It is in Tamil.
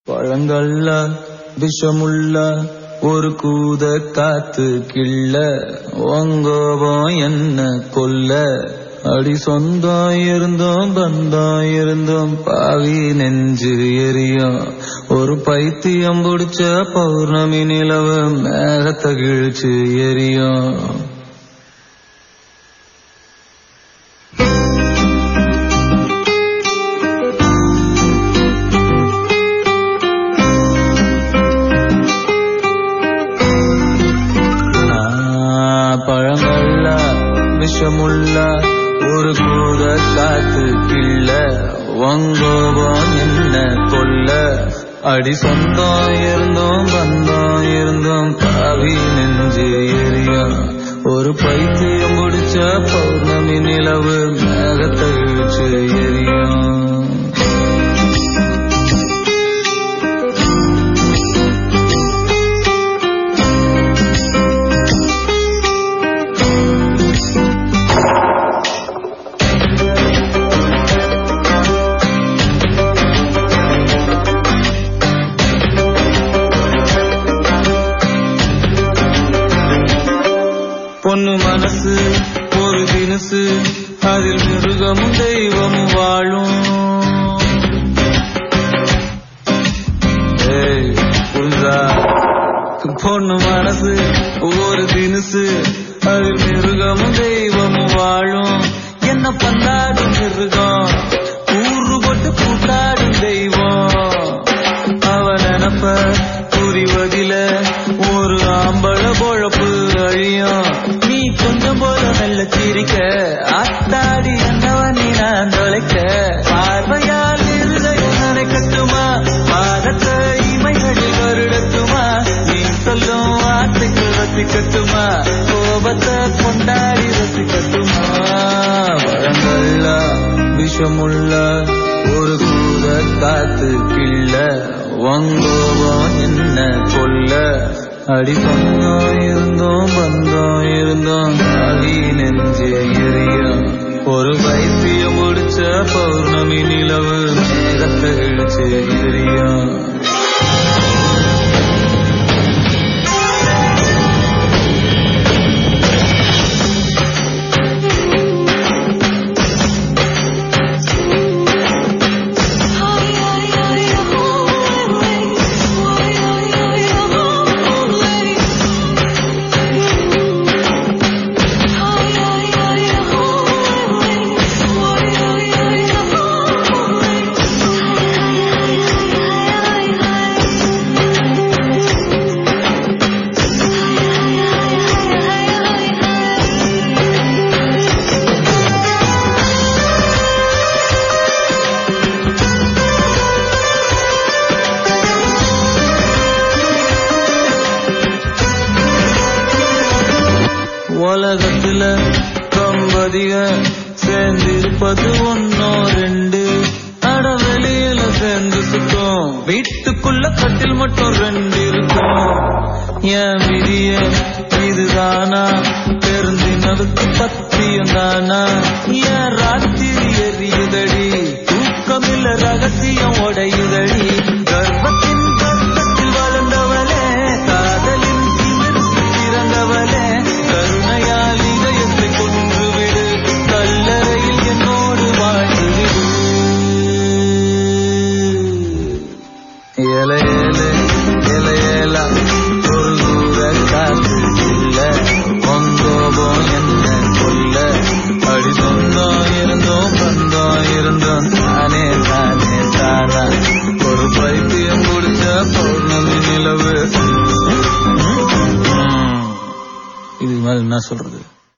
பழங்கள்ல விஷமுள்ள ஒரு கூத காத்து கிள்ள ஒங்கோபம் என்ன கொல்ல அடி சொந்தம் இருந்தோம் பந்தம் இருந்தோம் பாவி நெஞ்சு எரியும் ஒரு பைத்தியம் பிடிச்ச பௌர்ணமி நிலவு மேகத்தை கிழிச்சு எரியும். பழங்கள்ல விஷமுள்ள ஒரு கூத காத்து கிள்ள வங்கோபம் என்ன கொல்ல அடி சொந்தம் இருந்தோம் பந்தம் இருந்தோம் பாவி நெஞ்சு எரியும் ஒரு பைத்தியம் பிடிச்ச பௌர்ணமி நிலவு மேகத்தை இழுச்சு எரியும். பொண்ணு மனசு ஒரு தினசு அதில் மிருகமும் தெய்வமும் வாழும். பொண்ணு மனசு ஒரு தினசு அதில் மிருகமும் தெய்வமும் வாழும். என்ன பண்ணாடும் மிருகம் ஊரு போட்டு கூட்டாடும் தெய்வம். அவன் நினப்ப புரிவதில ஒரு ஆம்பள பொழப்பு அழியும். நீ கொஞ்சம் போல நல்ல சிரிக்க ஆத்தாடி என்னவன் நீ நான் தொலைக்க பார்வையால் இருதயம் நினைக்கட்டுமா பாதத்தை இமைகளில் வருடட்டுமா நீ சொல்லும் வார்த்தைக்கு ரசிக்கட்டுமா கோபத்தை கொண்டாடி ரசிக்கட்டுமா. பழங்கள்ல விஷமுள்ள ஒரு கூத காத்து கிள்ள வங்கோபம் என்ன கொல்ல அடி சொந்தம் இருந்தோம் பந்தம் இருந்தோம் பாவி நெஞ்சு எரியும் ஒரு பைத்தியம் முடிச்ச பௌர்ணமி நிலவு மேகத்தை இழுச்சு எரியும். உலகத்துல கம்பதிக சேர்ந்திருப்பது ஒன்னோ ரெண்டு அட வெளியில சேர்ந்து சுத்தம் வீட்டுக்குள்ள கட்டில் மட்டும் ரெண்டு இருக்கும். என் விதிய இதுதானா தெரிஞ்சினதுக்கு பத்தியம் தானா என் ராத்திரி எரியுதடி தூக்கமில்ல ரகசியம் உடையுதடி. கர்ப்பத்தின் கர்ப்பத்தில் வளர்ந்தவளே காதலின் சிறந்தவளே கருணையால் இதயத்தை கொன்றுவிடு கல்லறையில் என்னோடு வாழ்ந்துவிடு. இலையேல இலையேல ஒரு கூற காத்து இல்ல வங்கோபம் என்ன கொல்ல அடி சொந்தம் இருந்தோம் பந்தம் இருந்தோம் தானே தானே தானா ஒரு பைத்தியம் முடிச்ச பௌர்ணமி நிலவு. இது மாதிரி என்ன சொல்றது?